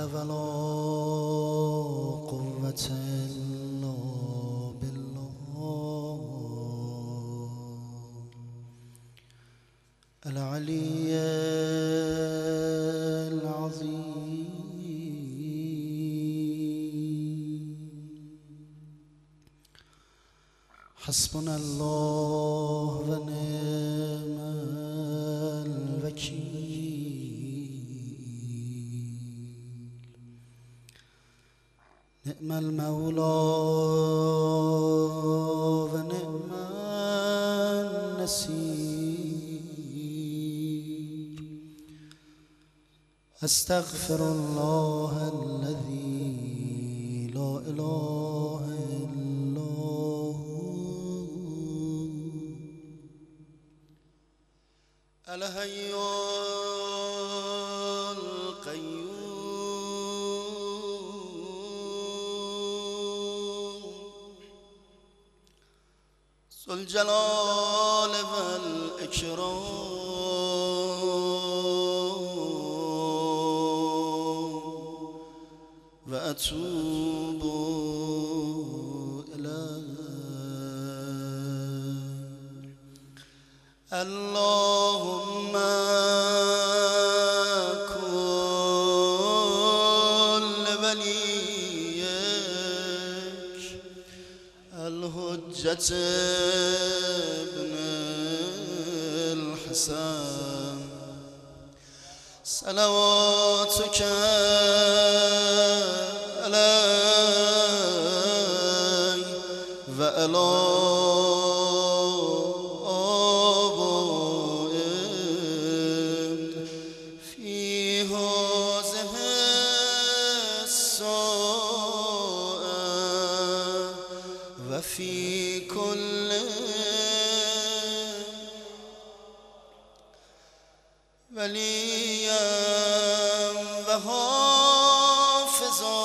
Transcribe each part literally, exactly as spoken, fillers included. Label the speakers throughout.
Speaker 1: ولا قوة إلا بالله العلي العظيم. حسبنا الله ونعم الوكيل. نعم المولى ونعم النصير. أستغفر الله الذي لا إله إلا هو الحي القيوم ذو الجلال والإكرام وأتوب إليه. اللهم كن لوليك الحجة ابن الحسن صلواتك عليه وعلى آبائه في هذه الساعة وفي كل وليا وحافظا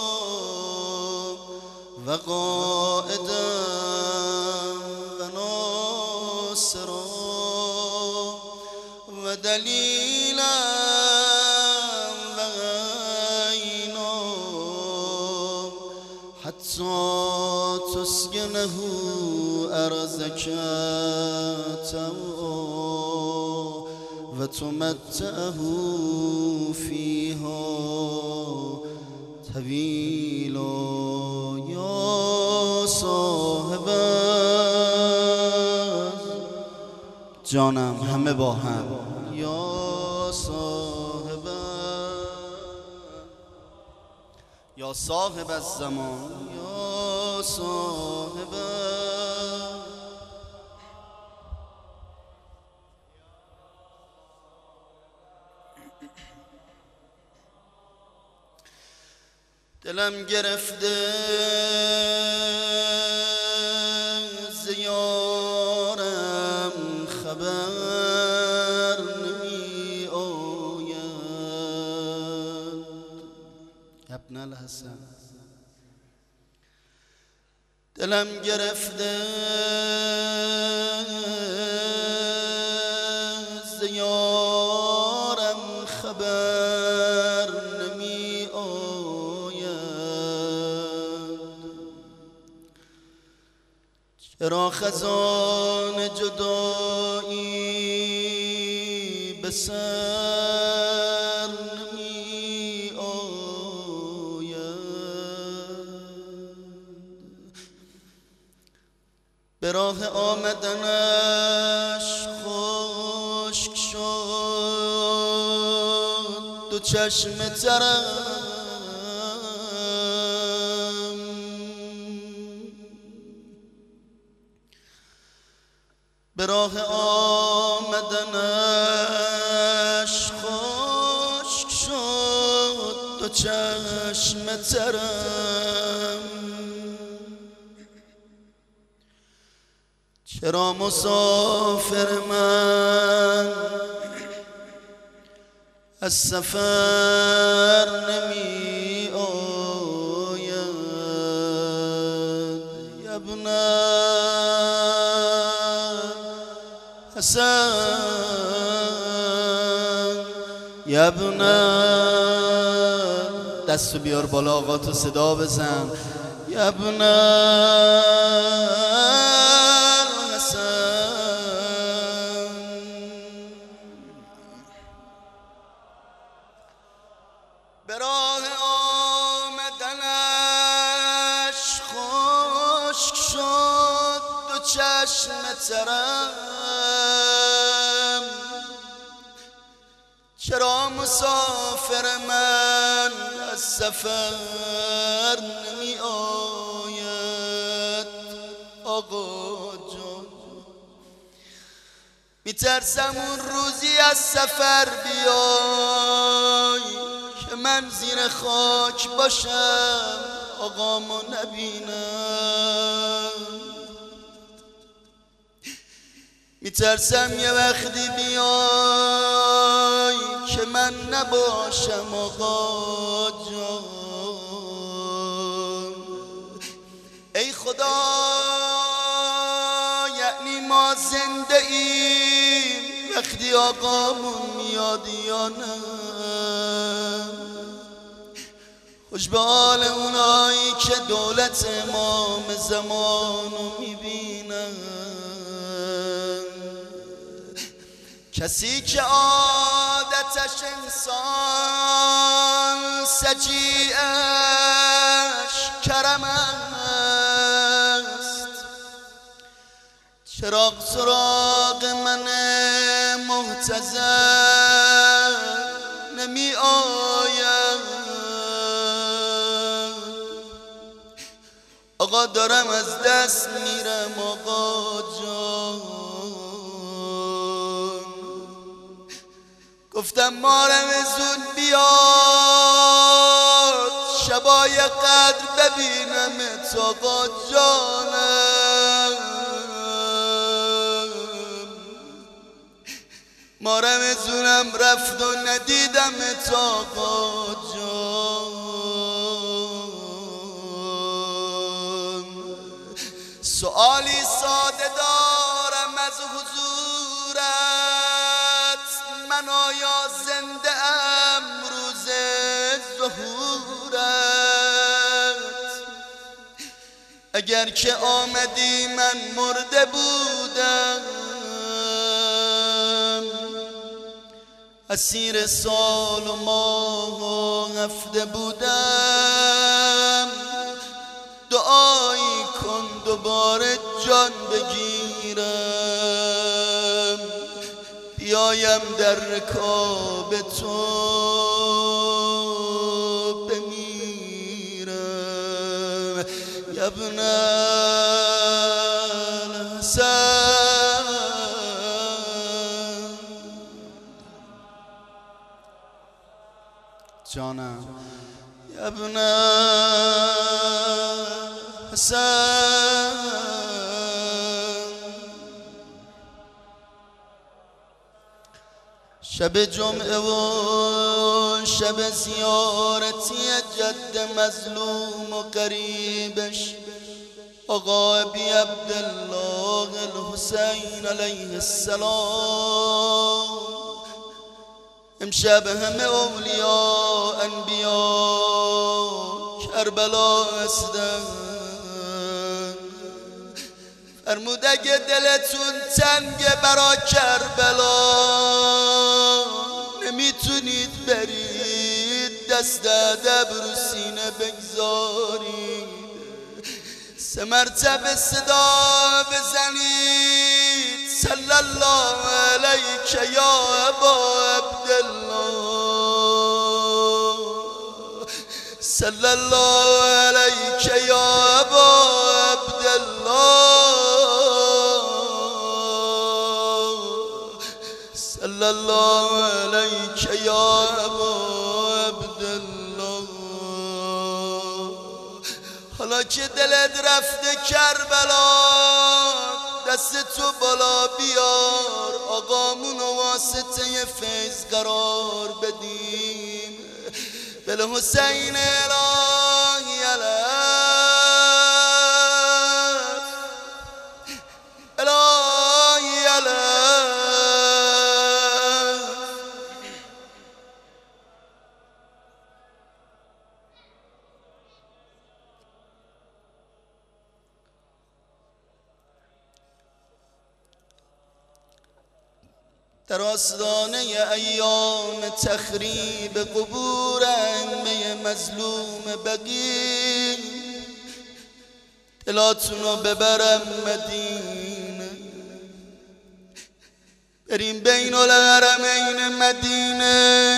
Speaker 1: وقائدا وناصرا ودليلا وعينا حتى تسكنه أرضك طوعا وتمتعه فيها طويلا. يا صاحب جانم همه با هم. یا صاحب یا صاحب الزمان یا صاحب دلم گرفته زیارم خبر نمی آید. ابن الحسن دلم گرفته زیارم خبر نمی آید. چرا خزان جدایی به سر نمی آید. به راه آمدنش خشک شد دو چشم ترم. به راه آمدنش خشک شد دو چشم ترم. چرا مسافر من از سفر نمی آید. ابن حسن یا ابن دستو بیار بالا، آقا تو صدا بزن. ابن به راه آمدنش خشک شد دو چشم ترم، چرا مسافر من از سفر نمی آید آقا جان؟ میترسم اون روزی از سفر بیای که من زیر خاک باشم آقامو نبینم. میترسم یه وقتی بیای که من نباشم آقا جان. ای خدا یعنی ما زنده ایم وقتی آقامون میاد یا نه؟ خوش به حال اونایی که دولت امام زمانو میبینن، کسی که عادتش انسان سجیعش کرم است، چراغ سراغ من محتضر نمی آید. آقا دارم از دست میرم آقا جان. گفتم مارم زود بیاد شبای قدر ببینم آقا جانم. مارم زونم رفت و ندیدم آقا جان. سؤالی ساده دارم از حضورت، من آیا زنده ام روز ظهورت؟ اگر که آمدی من مرده بودم، اسیر سال و ماه و هفته بودم. دعایی کن دوباره جان بگیرم، بیایم در رکاب تو بمیرم. ابن الحسن جانم، ابن حسن شب جمعه و شب زیارتی جد مظلوم و قریبش آقا ابی عبدالله الحسین علیه السلام. امشب همه اولیاء انبیا کربلا هستن. فرمود اگه دلتون تنگه برا کربلا نمیتونید برید دست ادب رو سینه بگذارید، سه مرتبه صدا بزنید صلی الله علیک یا ابا عبدالله، صلی الله علیک یا ابا عبدالله، صلی الله علیک یا ابا عبدالله. حالا که دلت رفته کربلا دست تو بالا بیار، آقامونو واسطه فیض قرار بدیم. بالحسین الهی الف الهی الف. در آستانه ایام تخریب قبور ائمه مظلوم بقیع دلاتونو ببرم مدینه، بریم بین الحرمین مدینه،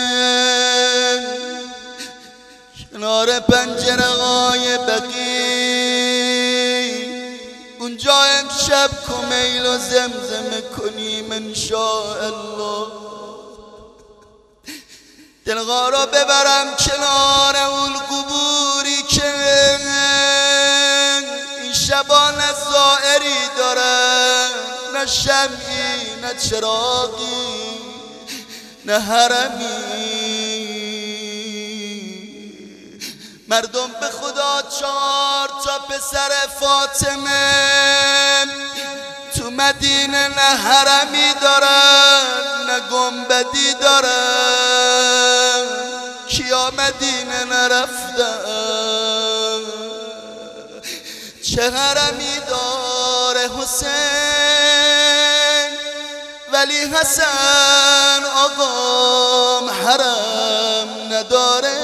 Speaker 1: کنار پنجره های بقیع اونجا امشب کمیل و زمزمه کنیم انشاءالله. دلها را ببرم کنار اون قبوری که این شبان زائری داره، نه شمعی نه چراغی نه حرمی. مردم به خدا چهار تا پسر فاطمه تو مدینه نه حرمی دارن نه گنبدی دارن، کیا مدینه نرفتن؟ چه حرمی داره حسین ولی حسن آقام حرم نداره،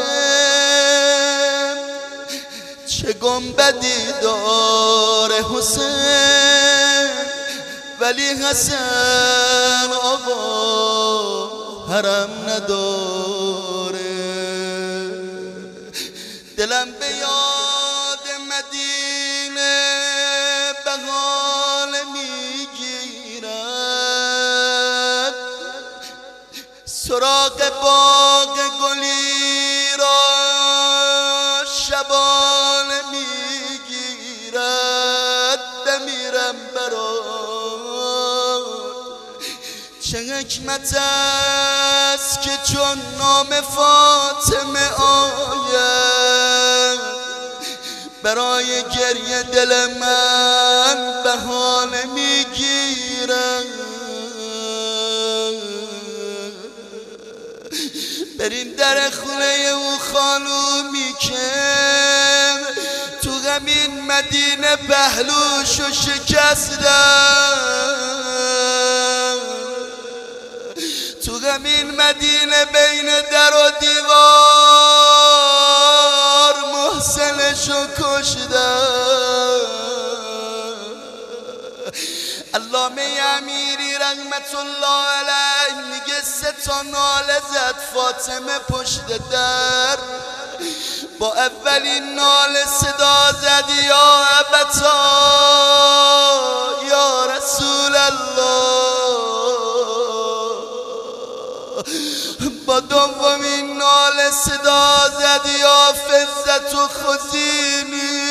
Speaker 1: چه گنبدی داره حسین ولی حسن آقا حرم نداره. دلم به یاد مدینه به حال میگیرد، سراغ باغ گلی را شبانه میگیرد، بمیرم برات چه حکمت است که چون نام فاطمه آید برای گریه دل من بهانه میگیرد. بریم در خونه او خانومی که تو غمین مدینه پهلوشو شکستن، تو غمین مدینه بین در و دیوار محسنشو کشتن. علامه امیری رحمت الله علیه میگه سه تا ناله زد فاطمه پشت در، با اولین ناله صدا زد یا ابتا یا رسول الله، با دومین ناله صدا زد یا فزت و خزینی،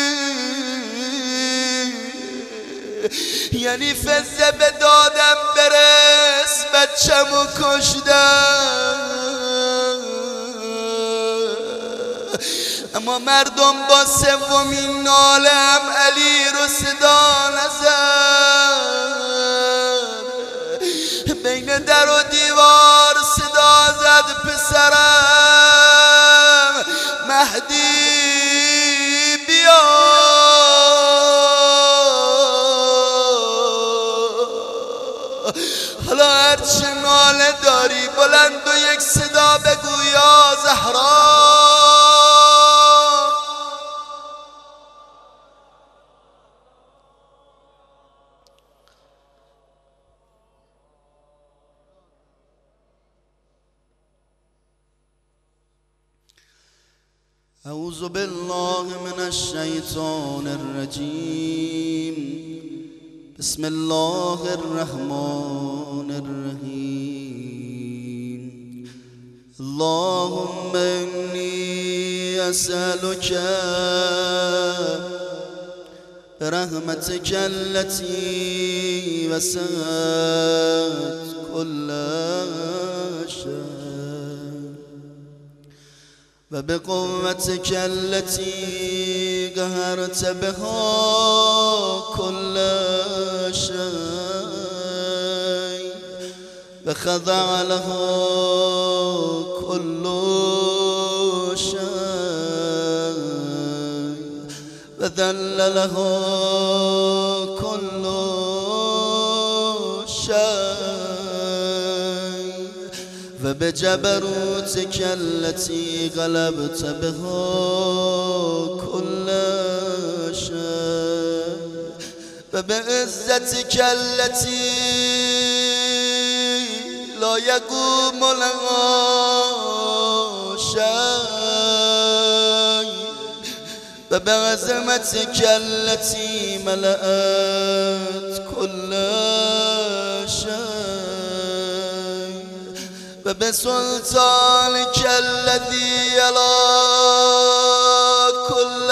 Speaker 1: یعنی فزه به دادم برس بچه‌مو کشتم. اما مردم با سومین ناله هم علی رو صدا نزد، بین در و دیوار صدا زد پسرم مهدی بیا. حالا هرچه ناله داری بلند و یک صدا بگو یا زهرا. اعوذ بالله من الشیطان الرجیم، بسم الله الرحمن الرحیم. اللهم انی اسألک برحمتک التي وسعت كل شيء و بقوتك التي قهرت بها كل شيء وخضع لها كل شيء وذل لها كل شيء فبجبروتك التي غلبت بها كل شيء فبعزتك التي لا يقوم لها شيء فبعظمتك التي ملأت كل شيء فبسلطانك الذي يلا كل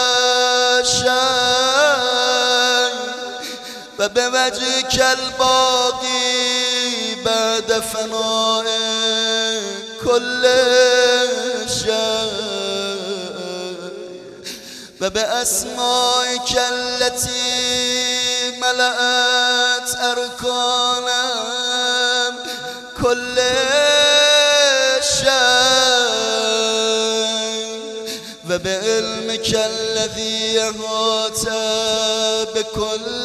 Speaker 1: شيء فبوجهك الباقي بعد فناء كل شيء فبأسمائك التي ملأت أركان كل شيء وبعلمك الذي أحاط بكل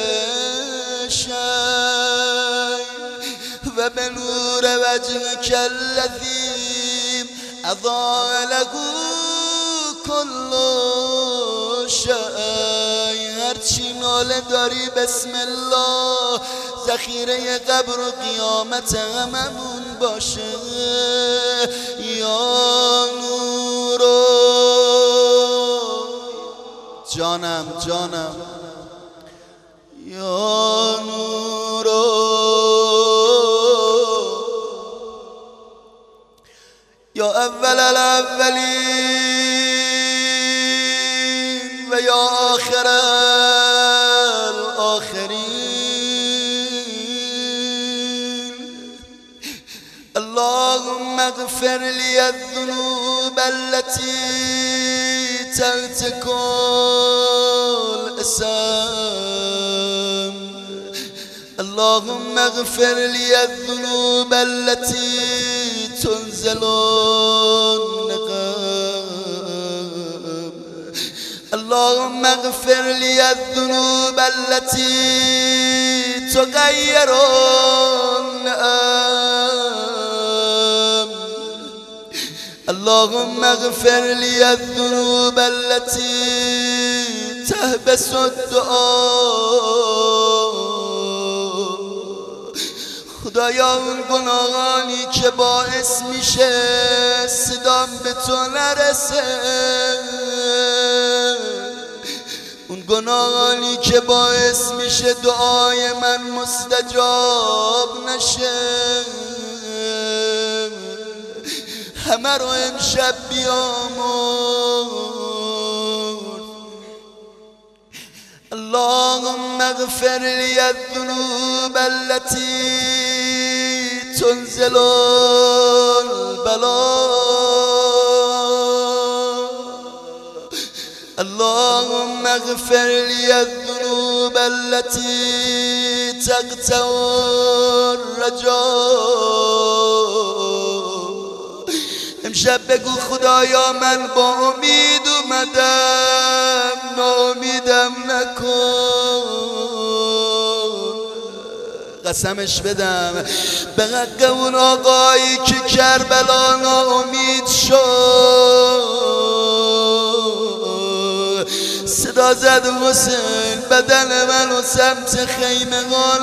Speaker 1: شيء وبنور وجهك الذي أضاء له كل شيء هرچی ناله داری بسم الله ذخیره قبر و قیامت هممون باشه یا نورو جانم جانم یا نورو یا اول الاولین و یا آخر الاخرین اللهم اغفر لي الذنوب التي تحت كل اسم اللهم اغفر لي الذنوب التي تنزل النقم اللهم اغفر لي الذنوب التي تغير النعم اللهم اغفر لي الذنوب التي تحبس الدعاء خدایا اون گناهانی که باعث میشه صدام به تو نرسه اون گناهانی که باعث میشه دعای من مستجاب نشه همه رو امشب بیامرز اللهم اغفر لي الذنوب التي تنزل البلاء اللهم اغفر لي الذنوب التي تقطع الرجاء امشب بگو خدایا من با امید اومدم ناامیدم نکن قسمش بدم به حق اون آقایی که کربلا ناامید شد صدا زد حسین بدن منو سمت خیمه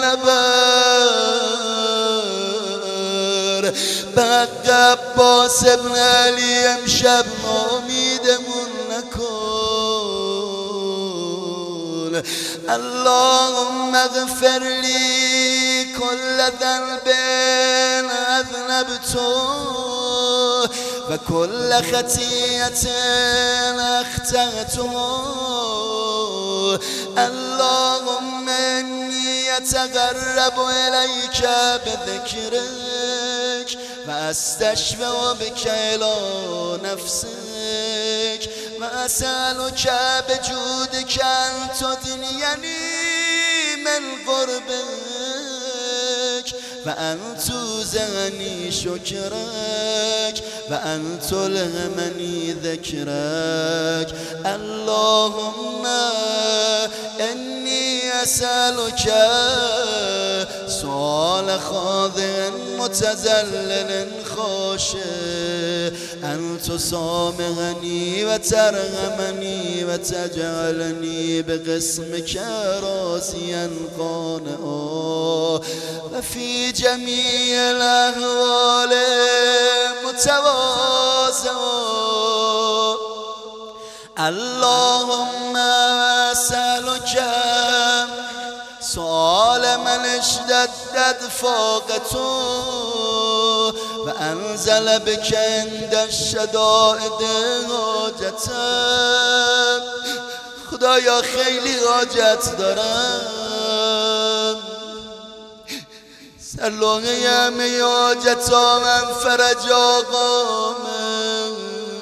Speaker 1: غالبر به حق عباس ابن علی امشب ناامیدمون نکن اللهم اغفر لي كل ذنب أذنبته وكل خطيئة أخطأتها اللهم إني أتقرب إليك بذكرك وأستشفع بك إلى نفسك وأسألك بجودك أن تدنيني من قربك وأن توزعني شكرك وأن تلهمني ذكرك اللهم إني أسألك سؤال خاضع متذلل خاشع أن تسامحني وترحمني وتجعلني بقسمك راضيا قانعا وفي جميع الأحوال متواضعا. اللهم أسألك سؤال من اشتدت فاقته وأنزل بك عند الشدائد حاجته. خدایا خیلی حاجت دارم، سرلوحه همه حاجت ها من فرج آقامه.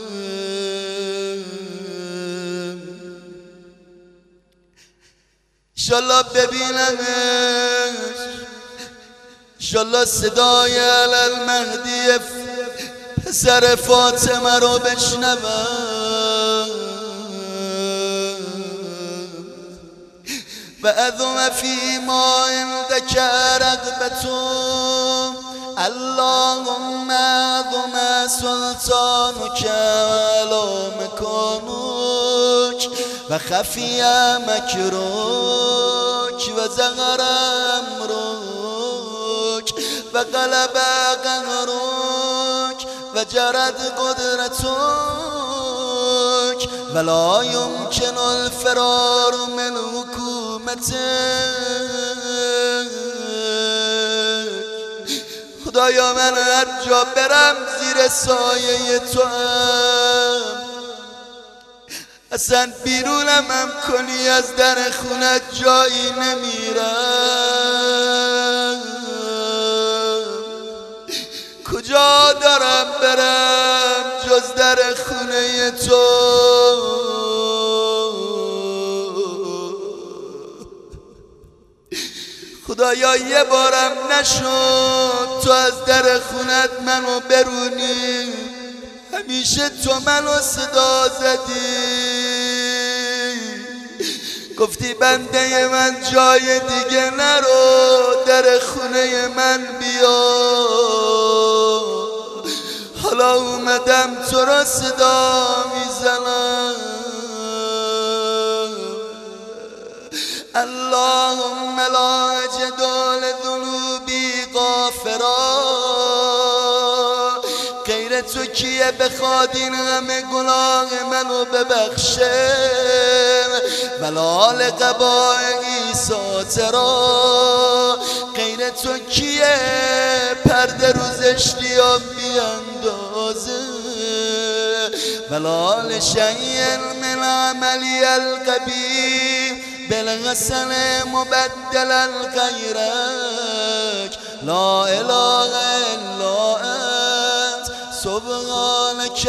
Speaker 1: انشالله ببینمش، انشالله صدای علل مهدی پسر فاطمه رو بشنوم. و اذم فی ما عندک رغبتم. اللهم اعظم سلطانک علی مکانک و خفی مکرک و ظهر امرک و غلب قهرک و جرت قدرتک و لا یمکن الفرار من حکومتک. خدایا من هر جا برم زیر سایه تو هم، اصلا بیرونم هم کنی از در خونت جایی نمیرم. کجا دارم برم جز در خونه تو. خدایا یه بارم نشد تو از در خونت منو برونی، همیشه تو منو صدا زدی، گفتی بنده من جای دیگه نرو در خونه من بیا. حالا اومدم تو را صدا میزنم. اللهم لا اجد لذنوبی غافرا. غیر تو کیه بخواد این همه گناه منو ببخشه؟ ولا لقبائعی ساترا. غیر تو کیه پرده رو زشتیام بیاندازه؟ ولا لشیء من عملی القبیح بالغسل مبدلا غیرک. لا اله الا انت سبحانك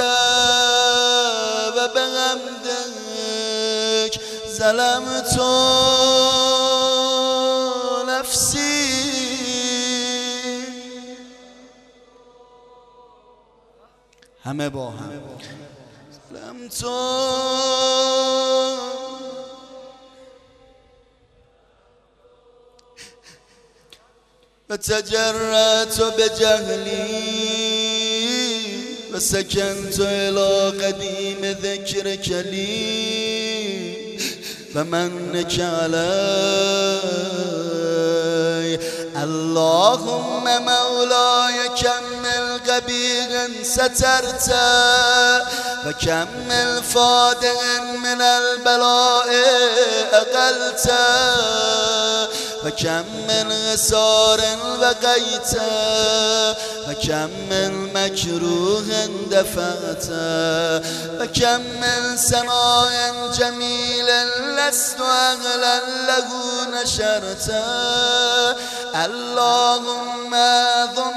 Speaker 1: و بحمدک ظلمت نفسی. همه با هم ظلمت و تجرأت بجهلی و سکنت الى قدیم ذکرک لی و منک علی. اللهم مولای کمل قبیح سترت و کمل فادع من البلاء اقلت و کم من غسار وقیت و کم من مکروه دفعت و کم من ثناء جمیل لست اهلا له نشرت. اللهم اعظم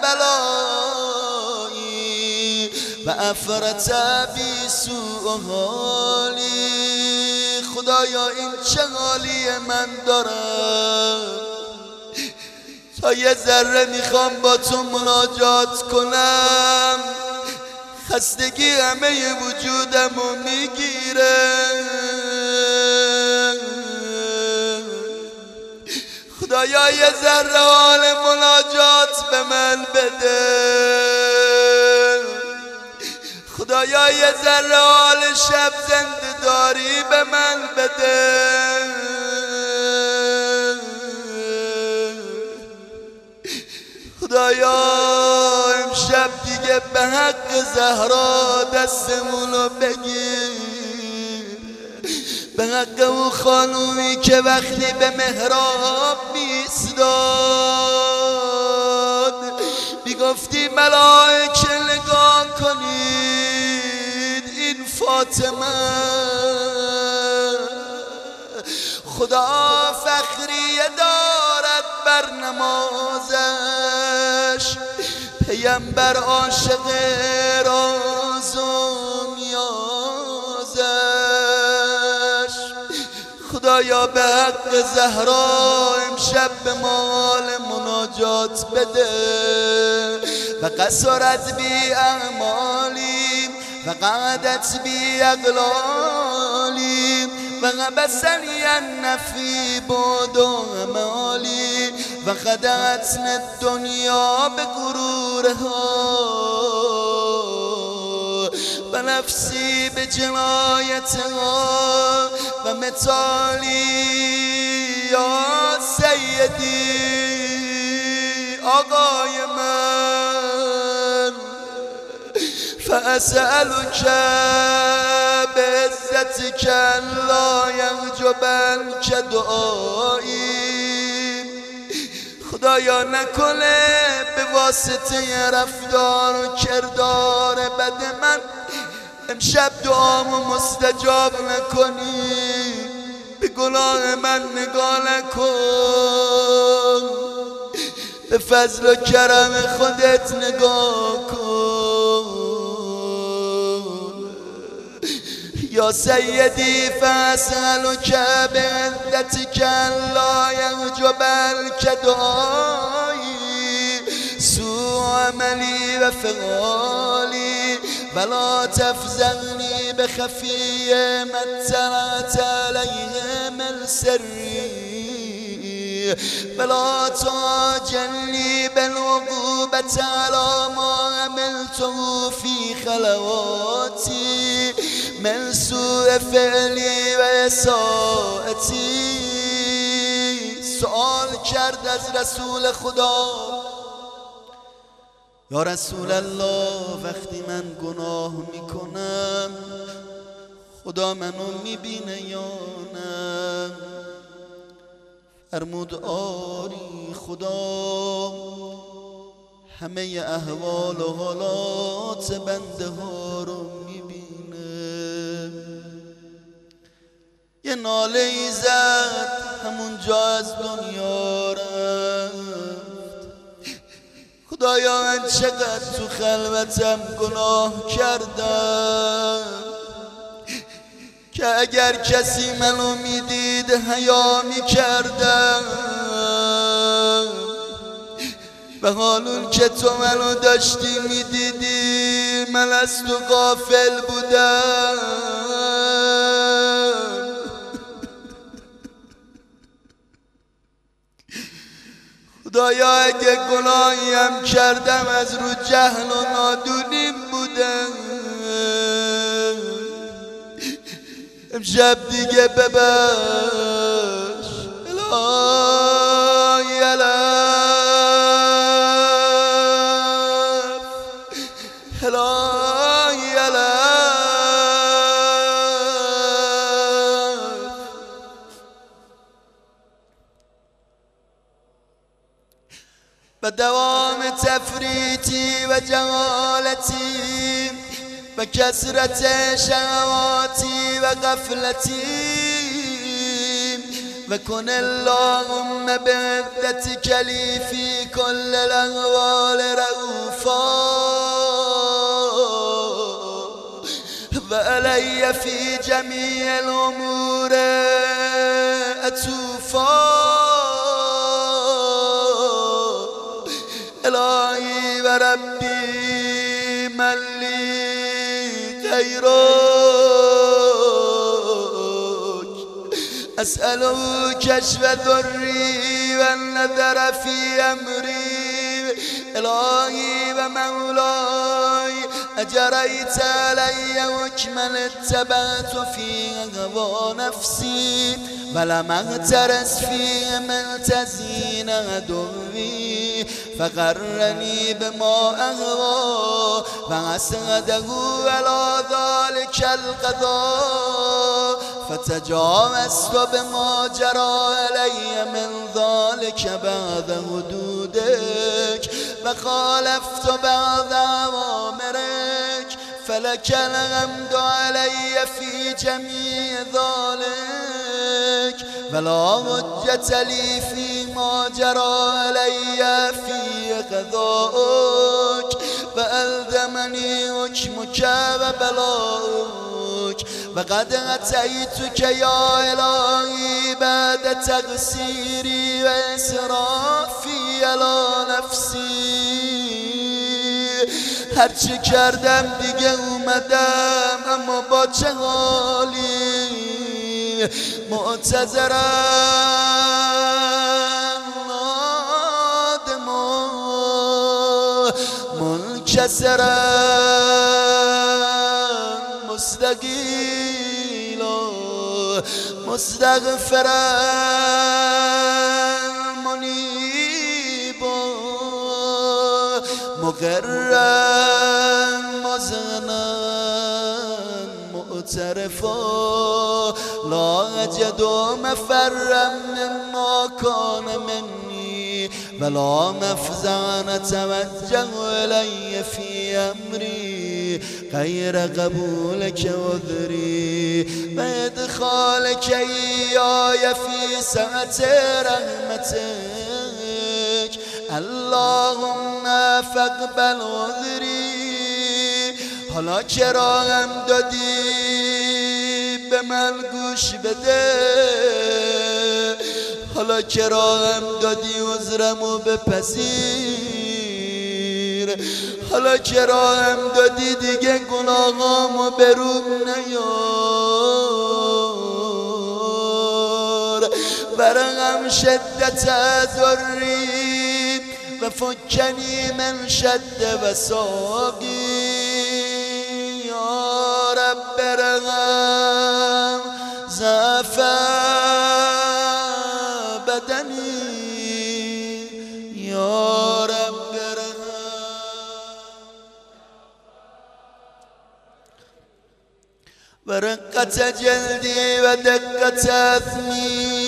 Speaker 1: بلایی و افرت بی سوء حالی. خدایا این چه حالی من دارم، تا یه ذره میخوام با تو مناجات کنم خستگی همه وجودمو میگیره. خدایا یه ذره حال مناجات به من بده، خدایا یه ذره حال شب زنده داری به من بده. خدایا امشب دیگه به حق زهرا دستمونو بگیر، به حق اون خانومی که وقتی به محراب میستاد میگفتی ملائکه نگاه کنید این فاطمه، خدا فخریه دارد بر نمازش، پیامبر عاشق راز و نیازش. خدایا به حق زهرا امشب به مال مناجات بده. و قصرت بی اعمالی و قعدت بی اقلالی و غبسنی النفی بود و امالی و خدعتن الدنیا به غرورها و نفسی به جنایتها و متالی یا سیدی آقای من. فأسألك بعزتك لا یعجبنک دعایی، خدایا نکنه به واسطه رفتار و کردار بد من امشب دعامو مستجاب نکنی، به گناه من نگاه نکن، به فضل و کرم خودت نگاه کن. یا سیدی فاسألک بعزتک لا یعجبنک دعایی سوء عملی و فعالی ولا تفزعنی بخفی من اطلعت علیه من سری ولا تعجلنی بالعقوبة على ما عملته في خلواتی من سوء فعلی و اساءتی. سؤال کرد از رسول خدا، یا رسول الله وقتی من گناه میکنم خدا منو میبینه یا نه؟ فرمود آری، خدا همه احوال و حالات بنده ها رو میبینه. یه ناله ای زد همونجا از دنیا رفت. خدایا من چقدر تو خلوتم گناه کردم که اگر کسی منو میدید حیا میکردم، به حالون که تو منو داشتی میدیدی من از تو غافل بودم. خدایا اگه گناهیم کردم از رو جهل و نادونیم بودم، امشب دیگه ببخش الهی الف الهی الف. و دوام تفریطی و جهالتی و کثرت شهواتی و غفلتی و کن اللهم بعزتک لی فی کل الاحوال رؤوفا و علی فی جمیع الامور عطوفا. الهی و ربی من لی غیرک اسأله کشف ذری و النظر فی امری الهی و مولاي اجریت علی حکما اتبعت فی هوی نفسی ولم اغترس فی ملتزین عدوی فقرنی بما اهوی و اسقطه علی ذلک القضاء فتجاوزت بما جرى علی من ذلك بعد حدودك و خالفت بعد اوامرك فلك الحمد علی فی جمیع ذلك ولا حجة لی فی ما جرى علی فی قضاءک و الزمنی حکمک و بلاؤک و قد اتیتک یا الهی بعد تقصیری و اسرافی علی نفسی هرچی کردم دیگه اومدم اما با چه حالی معتذرم نادما منکسرم مستقیلا مستغفرم منیبا مقرم مزنم معترفا لا اجد مفرم مما کان منی ولا مفزعا اتوجه الی فی امری غیر قبولک عذری و ادخالک ایای فی سعة رحمتک اللهم فاقبل عذری حالا که راهم دادی به من گوش بده حالا که راهم دادی عذرمو بپذیر حالا که راهم دادی دیگه گناهامو بروم نیار برقم شدت ضری و فکنی من شد و ساقی یا رب برقم ضعف بدنی یا رب و رقت جلدی و دقت اثمی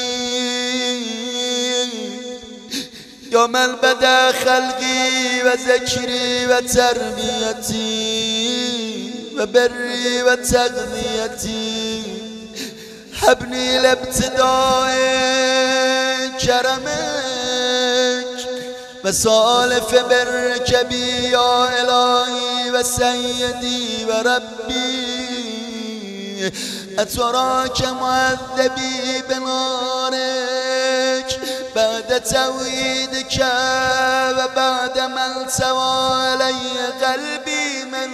Speaker 1: یا من بدا خلقی و ذکری و تربیتی و بری و تغذیتی حبنی لابتداء کرمک و سالف برک بی یا الهی و سیدی و ربی اتراک معذبی بنارک بعد توحیدک و بعد من سوى علی قلبی من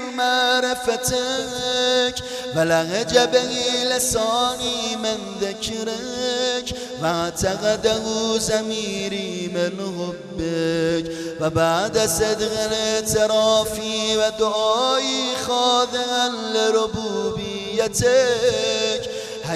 Speaker 1: معرفتک و لهج به لسانی من ذکرک و اعتقده ضمیری من حبک و بعد صدق اعترافی و دعایی خاضعا لربوبیتک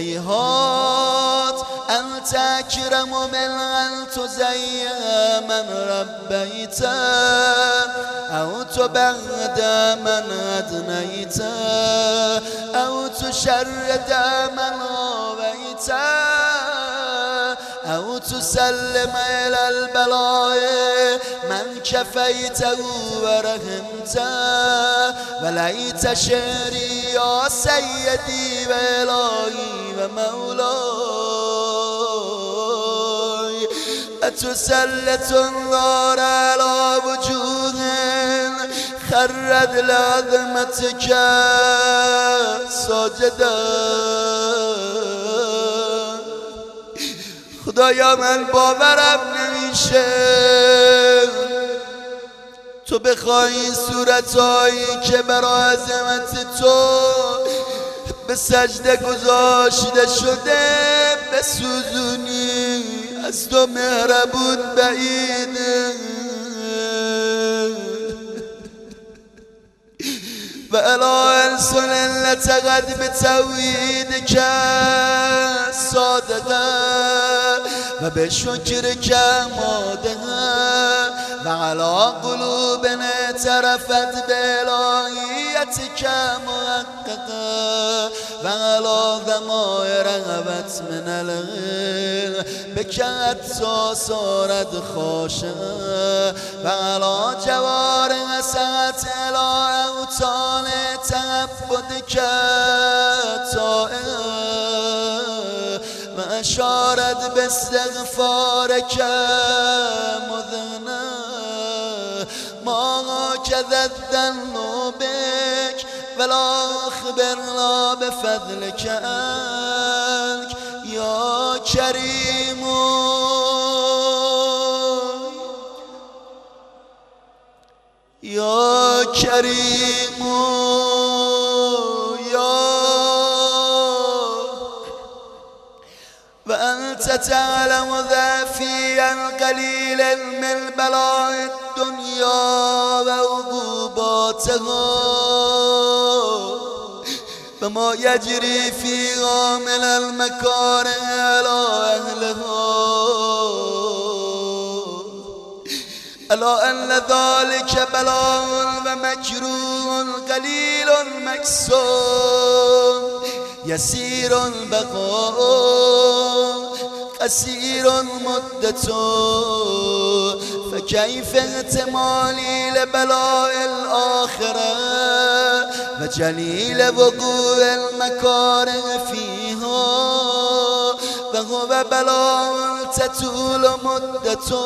Speaker 1: هیهات انت اکرم من ان تزیع من ربیت او تبعد من ادنیت او تشرد من آویت او تسلم الى البلاء من کفیته و رحمت ولیت شعری یا سیدی و الهی و مولای اتسلط النار على وجوه خرد لعظمتك ساجدا خدایا من باورم نمیشه تو بخوای صورتایی که برای عظمت تو به سجده گذاشته شده بسوزونی از تو مهربون بعیده و اله سنلت قد بتوحید که صادقه و به شکر که ماده و علا قلوبنا طرفت به الهیت که محققه و علا ضمائر رغبت من العلم بکت تا صارت خاشعه و علا جوارح سعت اله اوتان تعبد که طائعه و اشارت به استغفار که مذنه ما کذب ظن بک ولا اخبرنا بفضلك انك یا کریم یا کریم یا و انت تعلم ضعفی القلیل من بلاء الدنیا و عقوباتها و ما یجری فیها من المکاره علی اهلها الا ان ذلك بلاء و مکروه قلیل مکسور یسیر البقاء قصیر مدة فكيف احتمالي لبلاء الآخرة وجليل وقوع المكاره فيها وهو بلاء تطول مدة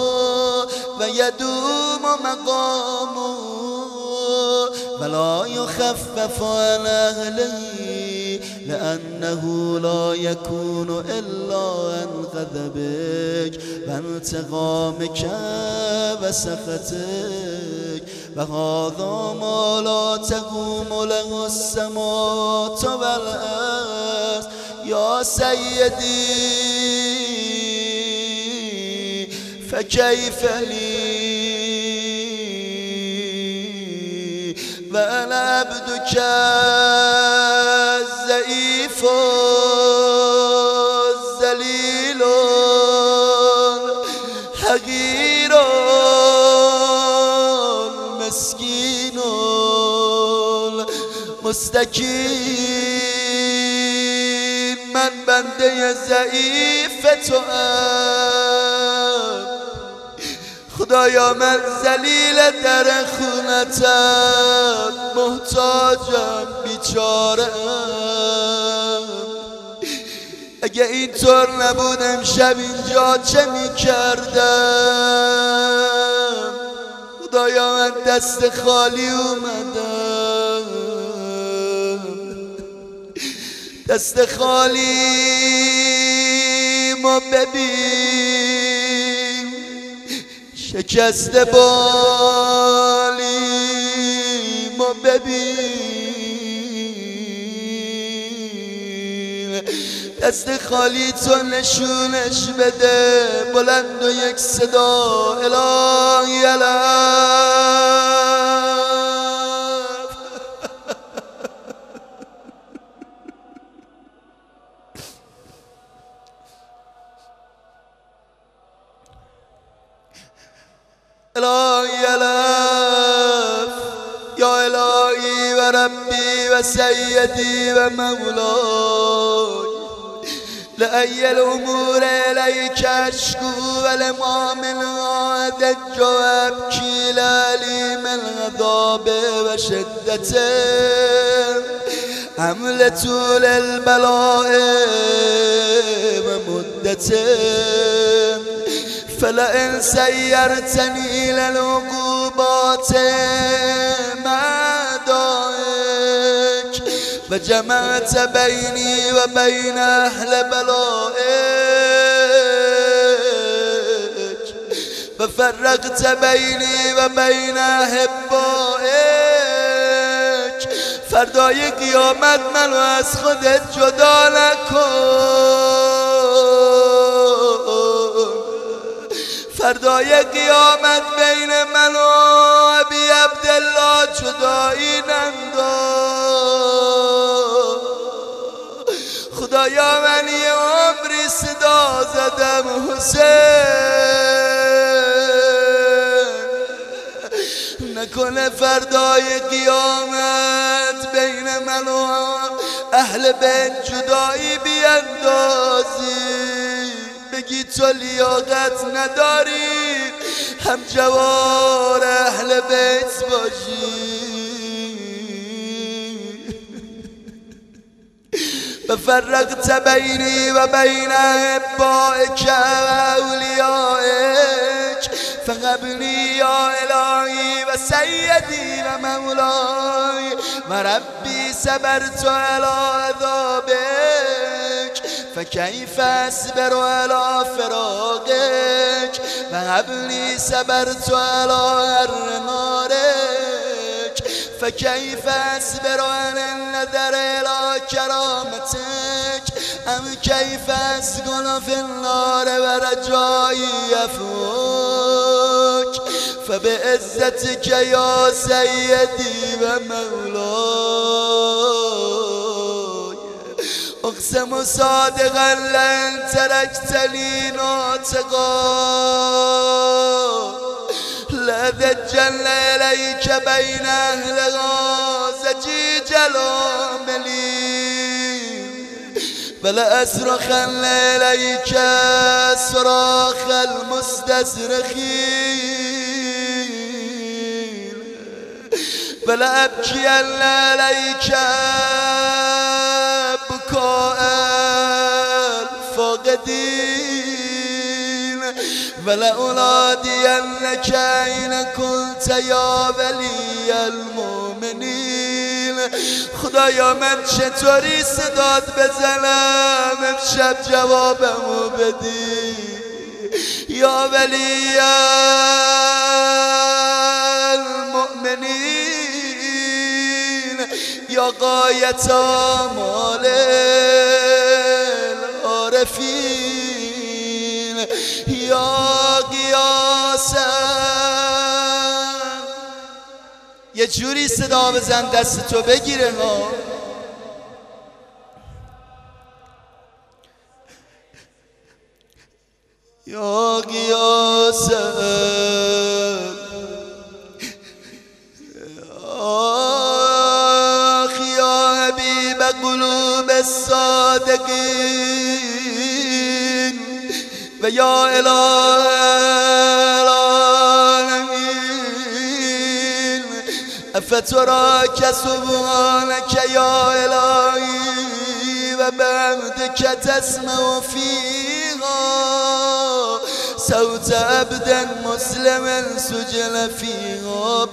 Speaker 1: ويدوم مقامه ولا يخفف عن أهله لأنه لا يكون إلا عن غضبك وانتقامك وسخطك وهذا ما لا تقوم له السماوات والأرض يا سيدي فكيف لي وأنا عبدك الضعيف الذليل حقير مسكين مستكين من بنده ضعیف تو ام خدایا من ذلیل در خونتم محتاجم بیچارم اگه اینطور نبود امشب اینجا چه میکردم خدایا من دست خالی اومدم دست خالی ما ببین شکست بالی ما ببین دست خالی تو نشونش بده بلند و یک صدا الهی الهی الهی الف یا الهی و ربی و سیدی و مولای لأي الأمور إليك أشكو ولما من عادت وأبكي لألي من غضب وشدته حمل طول البلاء ومدته فلئن سيرتني إلى العقوبات مع دائك وجمعت بيني وبين أهل بلائك وفرقت بيني وبين أحبائك فردای قیامت منو از خودت جدا نکن فردای قیامت بین من و ابی عبدالله جدایی ننداز. خدایا من یه عمری صدا زدم حسین، نکنه فردای قیامت بین من و اهل بیت جدایی بیندازی، بگی تو لیاقت نداری هم جوار اهل بیت باشی. ففرقت بینی و بین احبائک و اولیائک فقبلی یا الهی و سیدی و مولای و ربی صبرت علی عذابک فکیف اصبر علی فراقک و هبلی صبرت علی حر نارک فکیف اصبر علی النظر الی کرامتک ام کیف اسکن فی النار و رجایی عفوک فبعزتک یا سیدی و مولای اقسم صادقا لن ترکتنی ناطقا لدجلن الیک بین اهلها زجیج العاملین ولأصرخن الیک صراخ المستصرخین ولأبکین الیک بکاء الفاقدین ولأنادینک این کنت یا ولی المؤمنین. خدایا من چطوری صدات بزنم امشب جوابمو بدی یا ولی المؤمنین یا غایت آمال العارفین یا قیاسم. یه جوری صدا بزن دست تو بگیره ها. یا قیاسم آخ یا حبیب قلوب الصادقین و یا اله العالمین افتراک سبحانک یا الهی و بحمدک تسمع فیها صوت عبد مسلم سجل فیها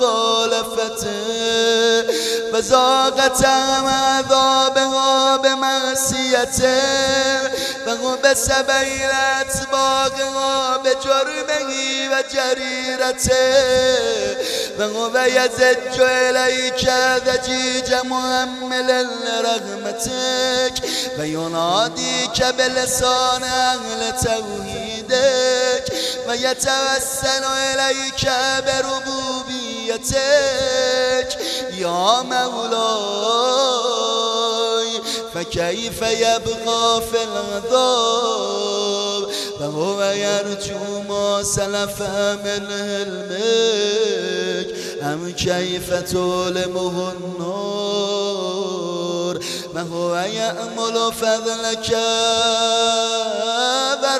Speaker 1: بمخالفته و ذاقت عذابها بمعصیته و غبس بین اطباقها بجرمه و جریرته و هو یزج الیک ضجیج محمل لرحمتک و ینادیک بلسان اهل توحیدک و یتوسل الیک بربوبیتک یا مولای فکیف یبقى فی العذاب و هو یرجو ما سلف من حلمک ام کیف تولمه النار و هو یأمل فضلک و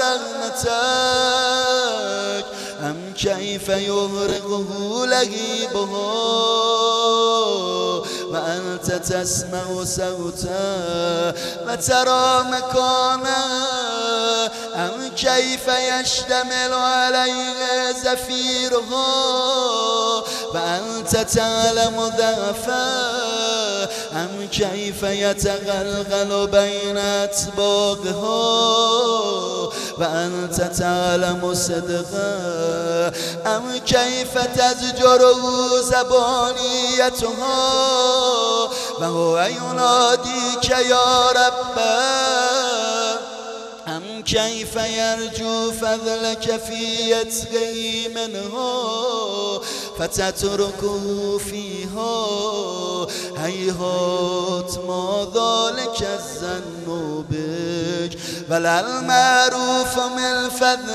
Speaker 1: رحمتک ام کیف یغرقه لهیبها و انت تسمع صوته و ترى مکانه ام کیف یشتمل علیه زفیرها و انت تعلم ضعفه ام کیف یتغلغل بین اطباقها و انت تعلم صدقه ام کیف تزجره زبانیتها و هو ینادیک یا ربه هم كيف يرجو فضلك في يتقي منها فتتركه فيها هيهات ما ذلك الظن بك ولا المعروف من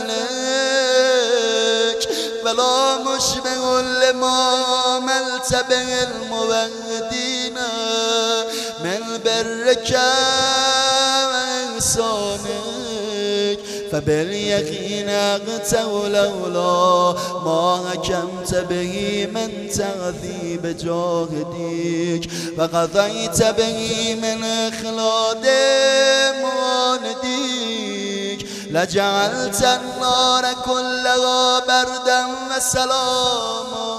Speaker 1: فضلك ولا مشبه لما عملت به الموحدين من برك وإحسانك فباليقين أقته لولا ما حكمت به من تعذيب جاهديك وقضيت به من إخلاد مانديك لجعلت النار كلها بردا وسلاما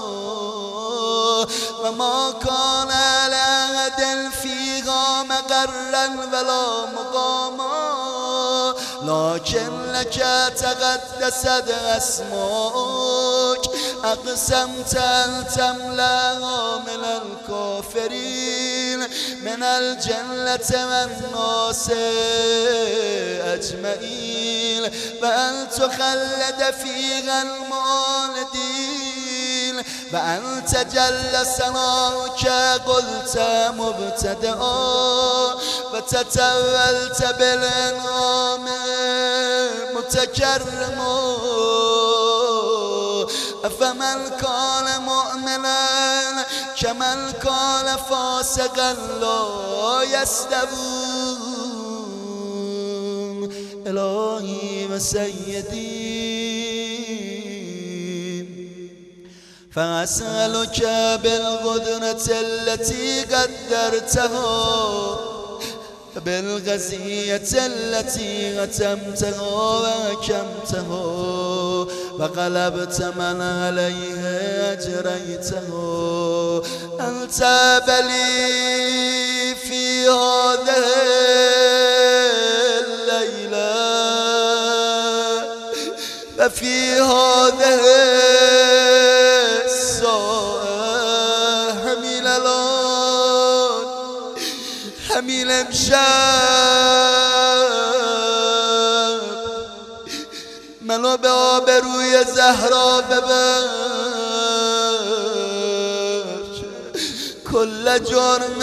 Speaker 1: وما كان لأحد فيها مقرا ولا مقاما لكن لك تقدست أسماك أقسمت أن تملأها من الكافرين من الجنة والناس أجمعين وأن تخلد فيها المالدين وأن تجل ثناؤك قلت مبتدأ وتتولت بالإنعام متكرما أفمن كان مؤمنا كمن كان فاسقا لا يستوون إلهي وسيدي فأسألك بالقدرة التي قدرتها بالغزية التي غتمتها وحكمتها وقلبت من عليها أجريته أن تاب لي في هذه الليلة وفي هذه الساعة حميل الآن حميل امشب منو به آبروی زهرا ببر کل جرم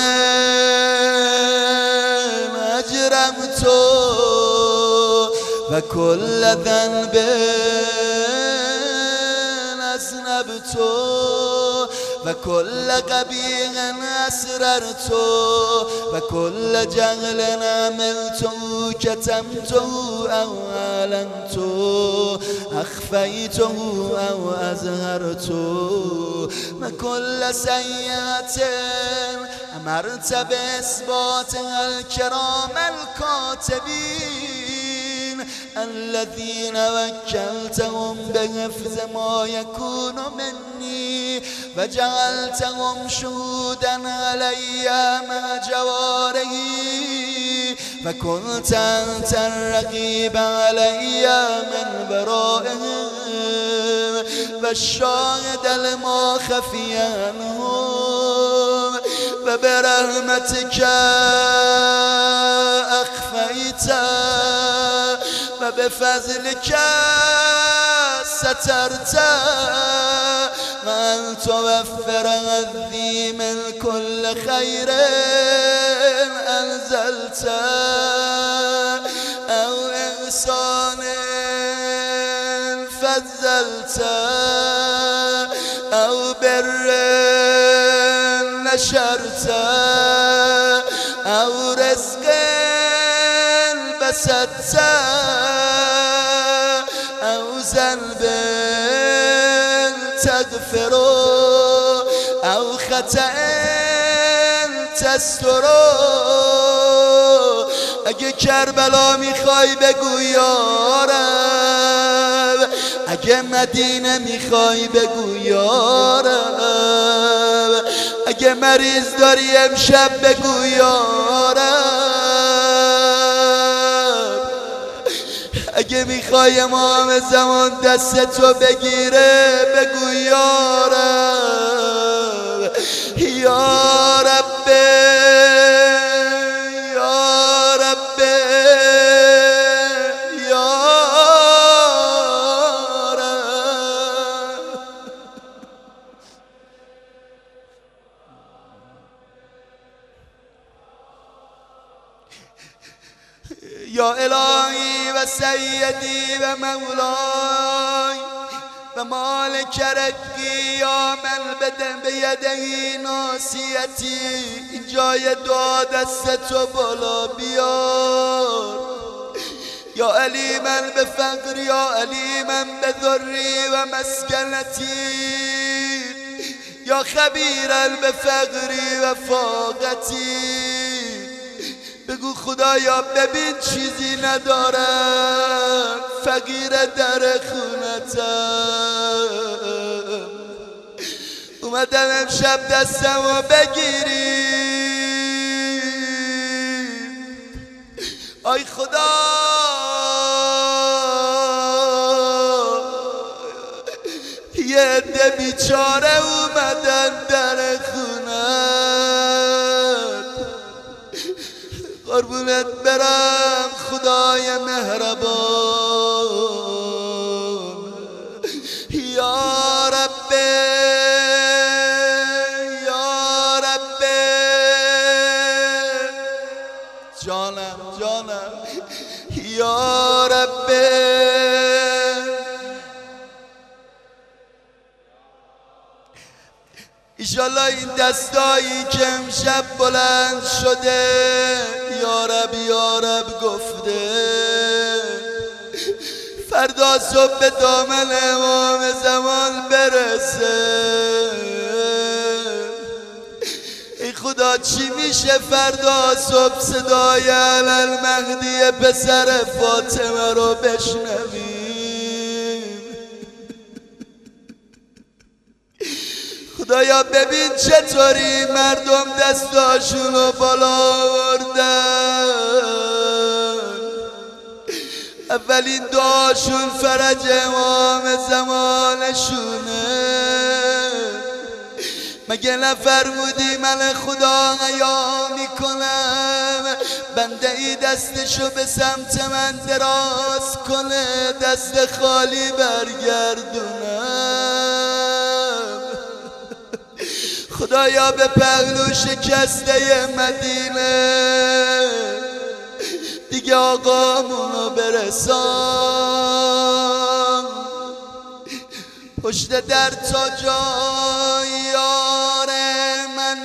Speaker 1: اجرمت و کل ذنب اذنبت و کل قبیح اسررت و کل جهل عملت كتمت او اعلنت اخفيته او اظهرت و کل سیئة امرت باثباتها الكرام الكاتبين الذين وكلتهم بحفظ ما يكون مني وجعلتهم شهودا علي مع جوارحي فكنت أنت الرقيب علي من ورائهم والشاهد لما خفي عنهم وبرحمتك أخفيت وبفضلك سترت من توفر عذي من كل خير أنزلت أو إحسان فضلت أو بر نشرت أو رزق بسطت أو ذنب تغفر أو خطأ تستر اگه کربلا میخوای بگو یا رب اگه مدینه میخوای بگو یا رب اگه مریض داری امشب بگو یا رب اگه میخوای امام زمان دست تو بگیره بگو یا رب یا رب یا رب یا الهی و سیدی و مولای و مالک رقی یا من بدن به یدهی ناسیتی. این جای دعا دست تو بالا بیار. یا علی من به فقر یا علی من به ذری و مسکنتی یا خبیرا به فقری و فاقتی. بگو خدایا ببین چیزی ندارم، فقیر در خونتم، اومدم امشب دستمو بگیری. آی خدا یه عده بیچاره اومدن در خونت، قربونت برم خدای مهربان. یا رب یا رب جانم جانم یا رب. ایشالله این دستایی که امشب بلند شده یا رب یا رب گفته فردا صبح به دامن امام زمان برسه. ای خدا چی میشه فردا صبح صدای علل مهدی پسر فاطمه رو بشنویم؟ خدایا ببین چطوری مردم دستاشون رو بالا آوردن، اولین دعاشون فرج امام زمانشونه. مگه نفرمودی من خدا حیا میکنم بنده ای دستشو به سمت من دراز کنه دست خالی برگردونم؟ خدایا به پهلو شکسته مدینه دیگه آقامونو برسان. پشت در تا جای یار من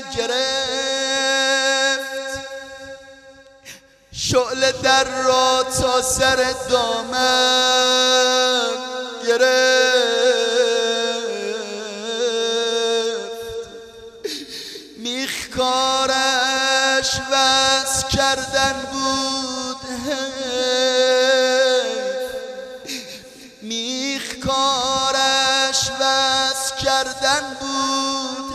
Speaker 1: گرفت، شعله در را تا سر دامن گرفت. میخ کارش وز کردن بود، میخ کارش وز کردن بود،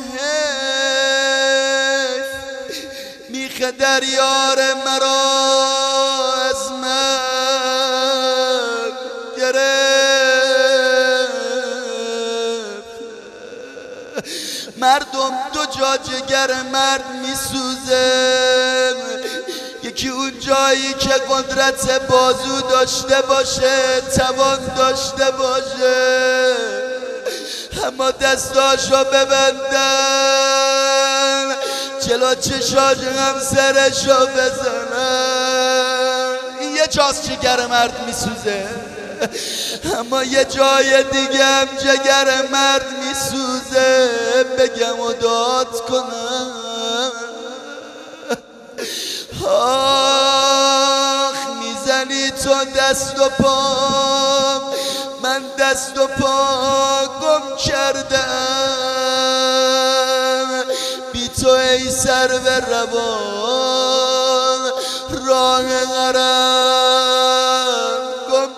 Speaker 1: میخ در یار مرا از من گرفت. مردم دو جا جگر مرد میسوزه، یکی اون جایی که قدرت بازو داشته باشه توان داشته باشه، اما دستاشو ببندن جلو چشاش هم سرشو بزنن. این یه جاست جگر مرد میسوزه، اما یه جای دیگه هم جگر مرد میسوزه. بگم و داد کنم آخ میزنی تو دست و پا، من دست و پا گم کردم. بی تو ای سرو روان راه حرم گم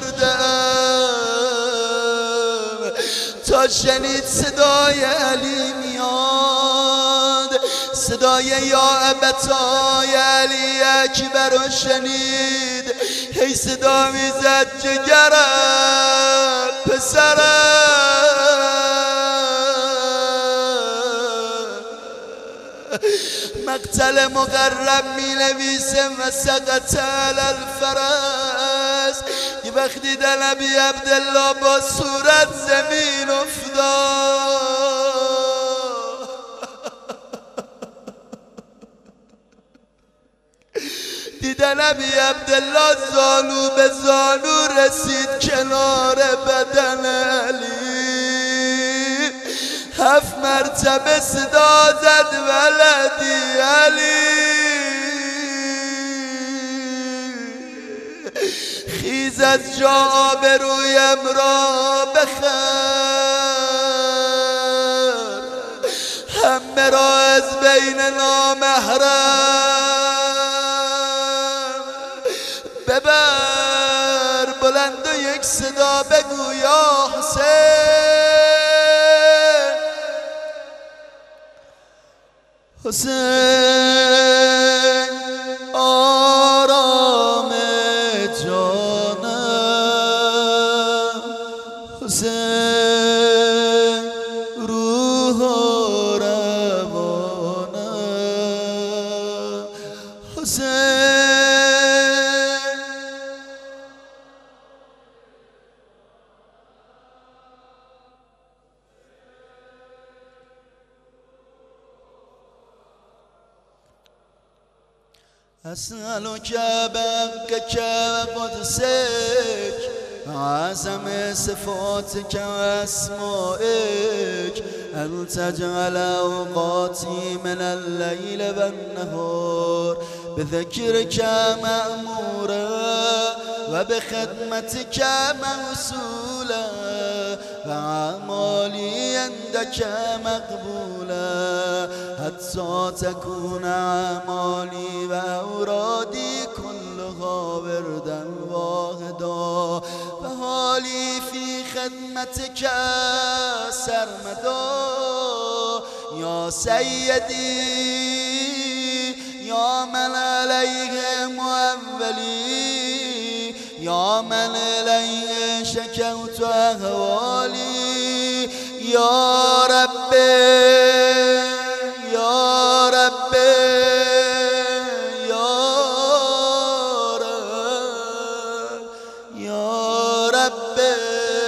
Speaker 1: کردم. تا شنید صدای علی میاد، صدای یا ابتای علی اکبر رو شنید، هی صدا میزد جگرم پسرم. مقتل مقرب می نویسه و سقط علی الفرس. یه وقتی دل ابی عبدالله با صورت زمین افتاد، دیدن ابی عبدالله زانو به زانو رسید کنار بدن علی هفت مرتبه صدا زد ولدی علی خیز از جا آبرویم را بخر همه را از بین نامحرم ببر بلند و یک صدا بگو یا حسین حسین آرام جانم حسین روح و روانم حسین أسألك بحقك وقدسك أعظم صفاتك وأسمائك أن تجعل أوقاتي من الليل والنهار بذكرك مأمورا وبخدمتك موصولا وأعمالي عندك مقبولا حتى تكون أعمالي وأورادي كلها وردا واحدا وحالي في خدمتك سرمدا يا سيدي يا من عليه مؤولي يا من إليه شكوت أهوالي يا ربي يا ربي يا رب يا ربي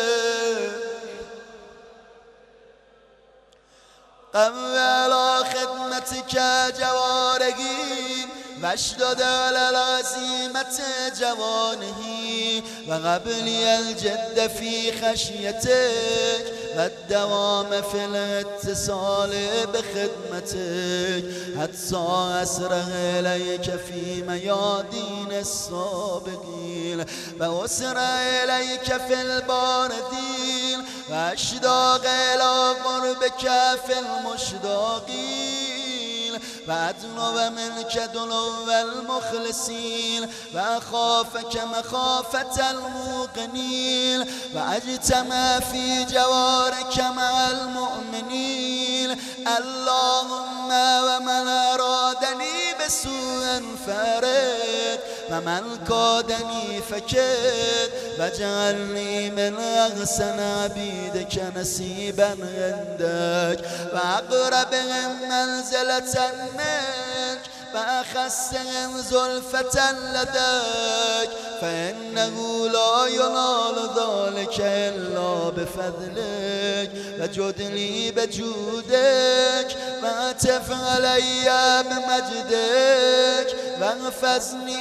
Speaker 1: قم على خدمتك جوارحي واشدد على العزيمة جوانه وقبلي الجد في خشيتك والدوام في الاتصال بخدمتك حتى أسرع إليك في ميادين السابقين وأسرع إليك في الباردين وأشتاق إلى قربك في المشتاقين وأدنو منك دنو المخلصين وأخافك مخافة الموقنين وأجتمع في جوارك مع المؤمنين اللهم ومن أرادني بسوء فارق ومن كادني فكد واجعلني من أحسن عبيدك نصيبا عندك وأقربهم منزلة منك وأخسهم زلفة لديك فإنه لا ينال ذلك إلا بفضلك وجد لي بجودك وأتف علي بمجدك واغفزني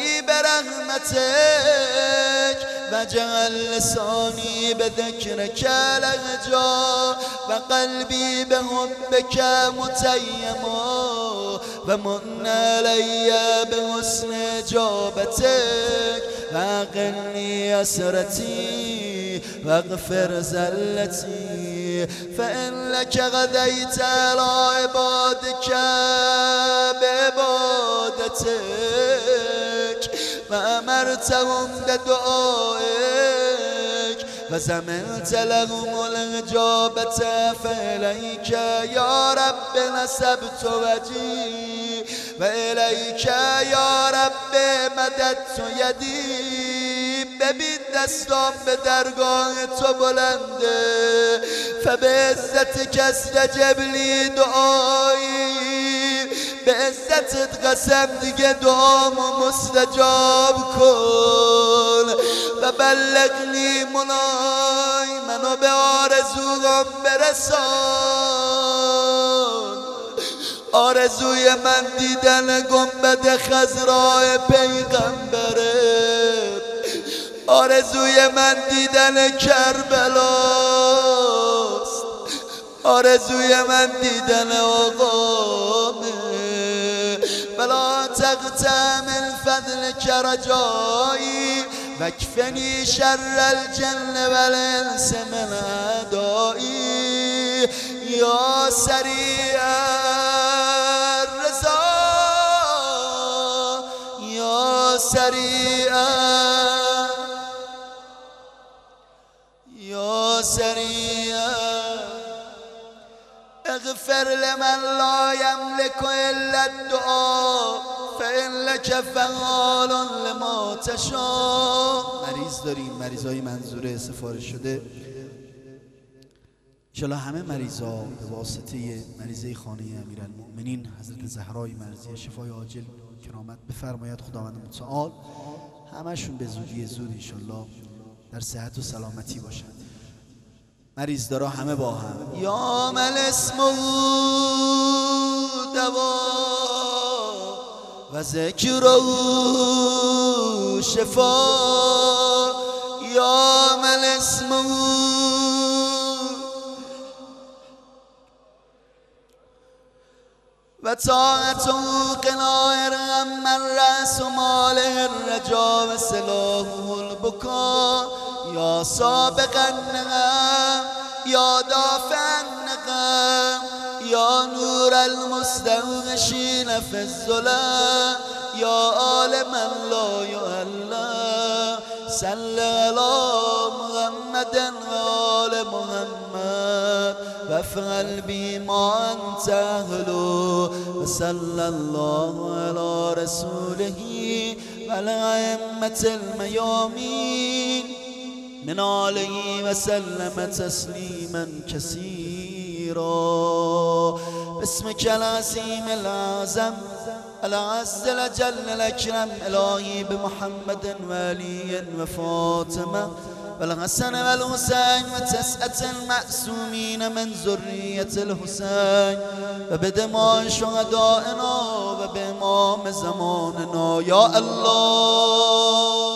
Speaker 1: برحمتك واجعل لساني بذكرك لهجا وقلبي بحبك متيما ومن علي بحسن إجابتك وأقلني أسرتي واغفر زلتي فإنك غديت على عبادك بعبادتك وأمرتهم بدعائك وزمنت لهم الإجابة فإليك يا رب نسبت وجهي وإليك يا رب مددت يدي ببین دستام به درگاه تو بلنده فبعزت کس جبلی دعایی به عزتت قسم دیگه دعامو مستجاب کن و بلغنی منای منو به آرزوام برسان آرزوی من دیدن گنبد خضراء پیغمبره، آرزوی من دیدن کربلاست، آرزوی من دیدن آقامه. بلا تقطع من فضلك رجایی واکفنی شر الجن والانس من اعدایی یا سریع الرضا یا سریع یا سریع اغفر لمن لا يملك الا الدعاء فإنك فعال لما تشاء. مریض داریم، مریضای منظوره سفارش شده، انشالله همه مریضا به واسطه مریضه خانه امیرالمؤمنین حضرت زهرای مرضیه شفای عاجل کرامت بفرماید خداوند متعال، همشون به زودی زود انشالله در صحت و سلامتی باشند. مریض دارا همه با هم یا من اسم دوا و ذکر شفا یا من اسم و طاعت قناع غم الرأس ماله الرجا و سلاحه البکا یا سابق النغم یا دافع النغم یا نور المستوحشین فی الظلم یا عالما لا یعلم صل علی محمد و آل محمد وافعل بی ما انت اهلو و صلی الله علی رسوله و الائمة المیامین من آله و سلم تسلیما کثیرا. باسمک العظیم الأعظم العز الجل الأكرم الهی بمحمد و علی و فاطمه و الحسن و الحسین و تسعة المعصومین من ذریة الحسین و بدماء شهدائنا و به امام زماننا یا الله.